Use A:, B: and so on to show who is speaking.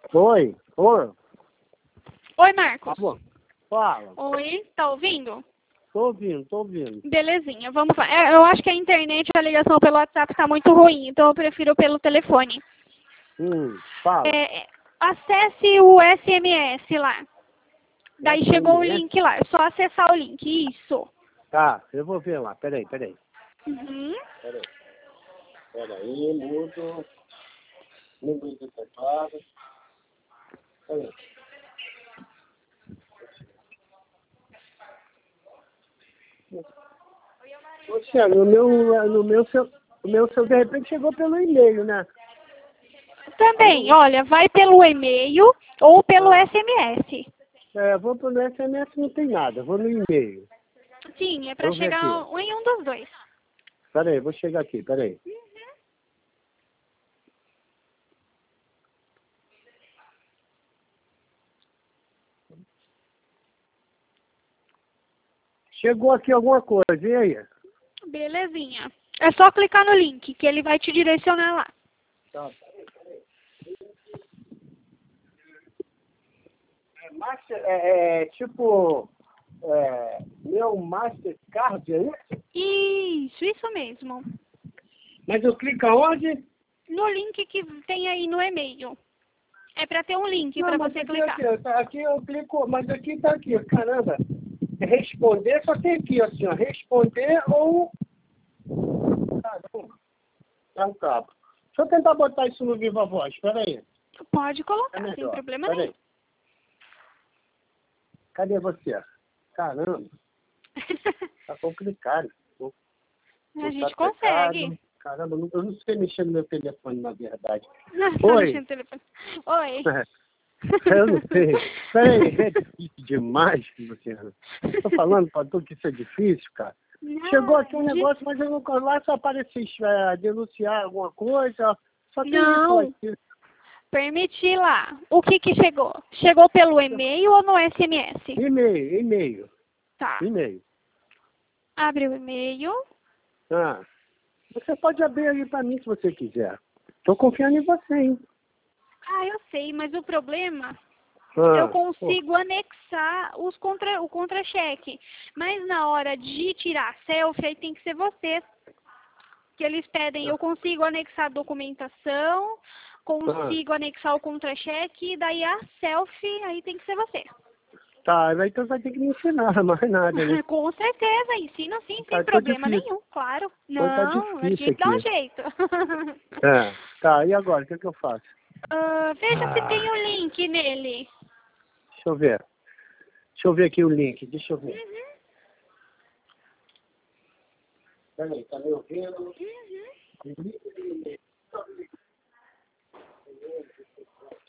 A: Oi, oi.
B: Oi, Marcos.
A: Tá bom. Fala.
B: Oi, tá ouvindo?
A: Tô ouvindo.
B: Belezinha, vamos lá. Eu acho que a internet, a ligação pelo WhatsApp tá muito ruim, então eu prefiro pelo telefone.
A: Fala.
B: Acesse o SMS lá. Daí chegou o
A: SMS?
B: link lá, é só acessar o link, isso.
A: Tá, eu vou ver lá. Peraí.
B: Uhum.
A: Peraí, mudo. Número do teclado. Peraí. Poxa, o meu seu de repente chegou pelo e-mail, né?
B: Também, olha, vai pelo e-mail ou pelo SMS.
A: Vou pelo SMS, não tem nada. Vou no e-mail.
B: Sim, é pra
A: Vou ver
B: chegar
A: aqui.
B: em um dos dois.
A: Peraí, vou chegar aqui, peraí. Chegou aqui alguma coisa, e aí?
B: Belezinha. É só clicar no link, que ele vai te direcionar lá.
A: Tá. Meu Mastercard, é isso?
B: Isso mesmo.
A: Mas eu clico aonde?
B: No link que tem aí no e-mail. É pra ter um link pra
A: Mas
B: você
A: aqui,
B: clicar.
A: aqui eu clico, mas aqui tá aqui, caramba. Responder, só tem aqui, assim, ó, responder ou... Caramba, tá um cabo. Deixa eu tentar botar isso no Viva Voz, espera aí.
B: Pode colocar,
A: É
B: sem
A: melhor.
B: problema
A: Pera
B: nenhum.
A: aí. Cadê você? Caramba, tá complicado.
B: A gente consegue.
A: Caramba, eu não sei mexer no meu telefone, na verdade.
B: Não, tá
A: Oi.
B: mexendo no telefone. Oi.
A: Eu não sei. Peraí, é difícil demais, Luciano. Tô falando pra tu que isso é difícil, cara.
B: Não,
A: Chegou aqui um negócio, mas eu não lá só aparece denunciar alguma coisa. Só tem isso
B: Não.
A: aqui.
B: Permitir lá. O que chegou? Chegou pelo e-mail ou no SMS?
A: E-mail.
B: Tá.
A: E-mail.
B: Abre o e-mail.
A: Você pode abrir aí pra mim se você quiser. Tô confiando em você, hein?
B: Eu sei, mas o problema... eu consigo anexar o contra-cheque. Mas na hora de tirar a selfie, aí tem que ser você. Que eles pedem, eu consigo anexar a documentação, consigo anexar o contra-cheque, e daí a selfie, aí tem que ser você.
A: Tá, então vai ter que me ensinar, mais nada, né?
B: Com certeza, ensino sim,
A: Tá,
B: sem problema nenhum, claro.
A: Tá
B: Não, a
A: difícil
B: gente dá um
A: aqui.
B: jeito.
A: Tá, e agora? O que eu faço?
B: Veja se tem o link nele.
A: Deixa eu ver. Deixa eu ver aqui o link. Deixa eu ver. Peraí, tá me ouvindo?